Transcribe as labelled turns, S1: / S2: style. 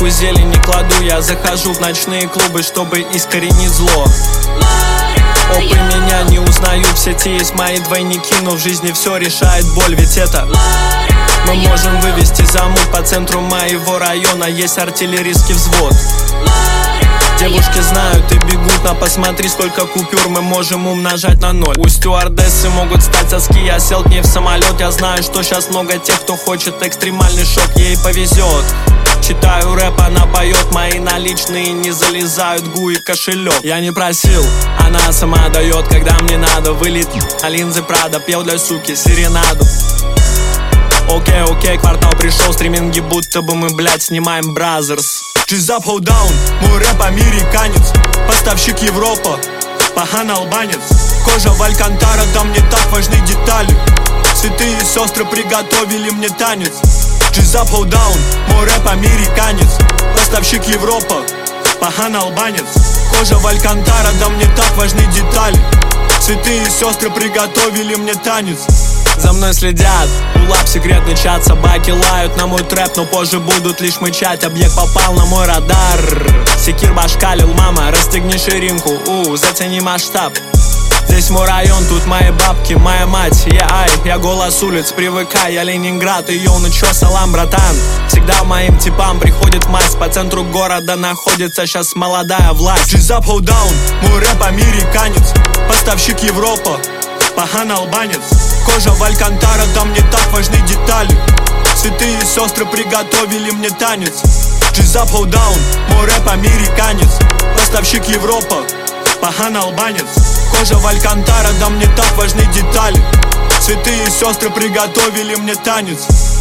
S1: руку зелень не кладу. Я захожу в ночные клубы, чтобы искоренить зло. Опы меня не узнают, в сети есть мои двойники, но в жизни все решает боль, ведь это мы можем вывести замут. По центру моего района есть артиллерийский взвод. Девушки знают и бегут, но посмотри, сколько купюр мы можем умножать на 0. У стюардессы могут стать соски, я сел к ней в самолет. Я знаю, что сейчас много тех, кто хочет экстремальный шок, ей повезет. Читаю рэп, она поет, мои наличные не залезают в гуи кошелек. Я не просил, она сама дает, когда мне надо. Вылет на линзы Прада, пел для суки серенаду. Окей, квартал пришел, стриминги будто бы мы, блядь, снимаем Бразерс. Джиз ап, hold down, мой рэп американец, поставщик Европа, пахан албанец. Кожа в Алькантара, там не так важны детали. Святые сестры приготовили мне танец. Джиз ап, hold down, мой рэп американец, поставщик Европа, пахан албанец. Кожа в Алькантара, там не так важны детали. Святые сестры приготовили мне танец. За мной следят, улап, секретный чат, собаки лают на мой трэп, но позже будут лишь мычать. Объект попал на мой радар, секир башкалил, мама, расстегни ширинку, зацени масштаб. Здесь мой район, тут мои бабки, моя мать, я голос улиц, привыкай, я Ленинград, и йоу, ну чё, салам, братан. Всегда моим типам приходит мазь, по центру города находится сейчас молодая власть. Джиз ап, hold down, мой рэп американец, поставщик Европа, пахан албанец. Кожа в Алькантара, там не так важны детали. Святые сестры приготовили мне танец. Джиз ап, hold down, мой рэп американец, поставщик Европа, пахан албанец. Кожа в Алькантара, там не так важны детали. Святые сестры приготовили мне танец.